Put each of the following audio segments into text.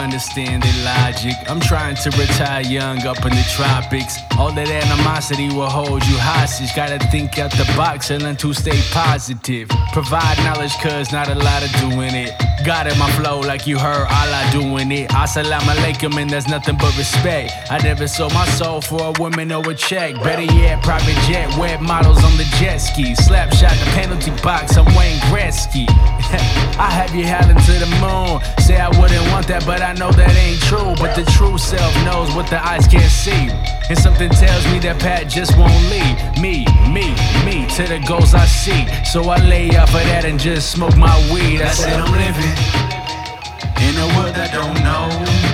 understand their logic. I'm trying to retire young up in the tropics. All that animosity will hold you hostage. Gotta think out the box and learn to stay positive. Provide knowledge cause not a lot of doing it. Got it, my flow like you heard Allah doing it. Assalamu alaikum and there's nothing but respect. I never sold my soul for a woman or a check. Better yet, private jet, web models on the jet ski. Slap shot the penalty box, I'm Wayne Gretzky. I have you howling to the moon. Say I wouldn't want that, but I know that ain't true. But the true self knows what the eyes can't see. And something tells me that Pat just won't leave me to the goals I see. So I lay off of that and just smoke my weed. I said I'm living in a world that don't know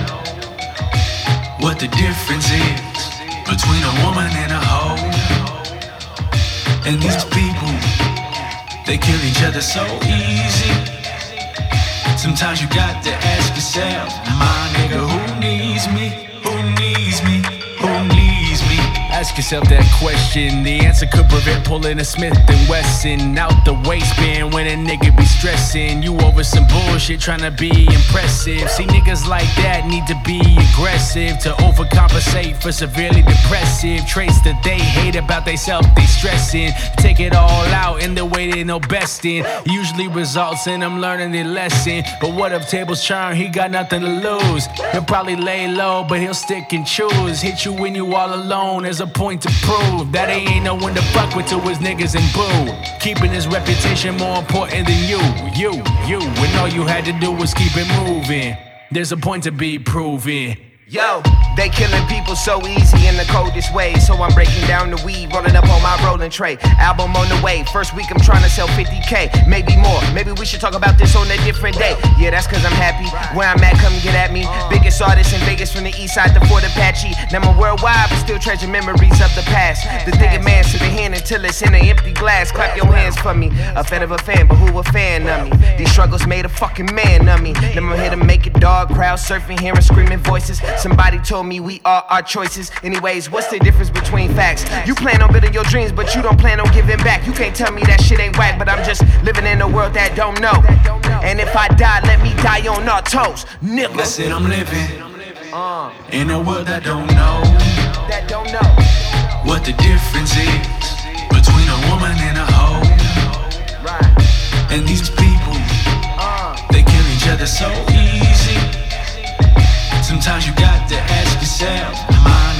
what the difference is between a woman and a hoe. And these people, they kill each other so easy. Sometimes you got to ask yourself, my nigga, who needs me? Who needs me? Who needs me? Ask yourself that question. The answer could prevent pulling a Smith & Wesson out the waistband when a nigga be stressing. You over some bullshit trying to be impressive. See, niggas like that need to be aggressive to overcompensate for severely depressive traits that they hate about theyself. They stressing, take it all out in the way they know best in. Usually results in them learning their lesson. But what if tables turn? He got nothing to lose. He'll probably lay low, but he'll stick and choose. Hit you when you all alone. There's a point to prove that he ain't no one to fuck with to his niggas and boo. Keeping his reputation more important than you. When all you had to do was keep it moving. There's a point to be proven. Yo, they killing people so easy in the coldest way. So I'm breaking down the weed, rolling up on my rolling tray. Album on the way, first week I'm trying to sell 50K, maybe more. Maybe we should talk about this on a different day. Yeah, that's cause I'm happy. Where I'm at, come get at me. Biggest artist in Vegas from the east side to Fort Apache. Now I'm worldwide, but still treasure memories of the past. The thinking man to the hand until it's in an empty glass. Clap your hands for me. A fan of a fan, but who a fan of me? These struggles made a fucking man of me. Now I'm here to make it dog, crowd surfing, hearing screaming voices. Somebody told me we are our choices. Anyways, what's the difference between facts? You plan on building your dreams, but you don't plan on giving back. You can't tell me that shit ain't whack, but I'm just living in a world that don't know. And if I die, let me die on our toes, nigga. I said I'm living in a world that don't know what the difference is between a woman and a hoe. And these people, they kill each other so easy. Sometimes you got to ask yourself, am I